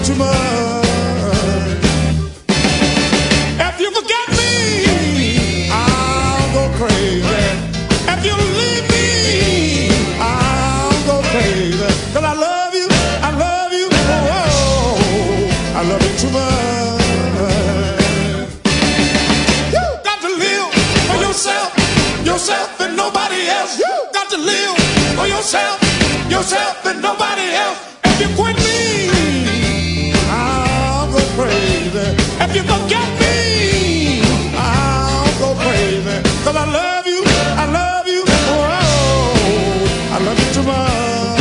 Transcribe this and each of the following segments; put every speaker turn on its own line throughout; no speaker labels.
too much. If you forget me, I'll go crazy. If you leave me, I'll go crazy. 'Cause I love you, I love you, oh, I love you too much. You got to live for yourself, yourself and nobody else. You got to live for yourself, yourself and nobody else. If you quit me, I'll go crazy. If you forget me, I'll go crazy. 'Cause I love you, oh, I love you too much.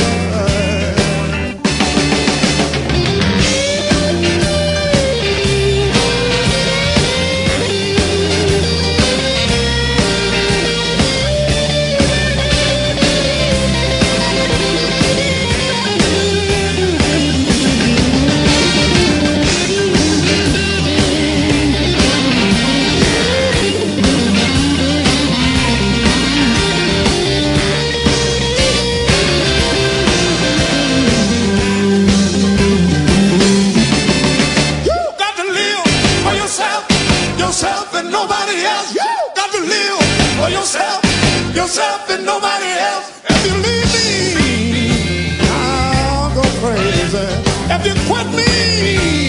Yourself and nobody else. You got to live for yourself, yourself and nobody else. If you leave me, I'll go crazy. If you quit me,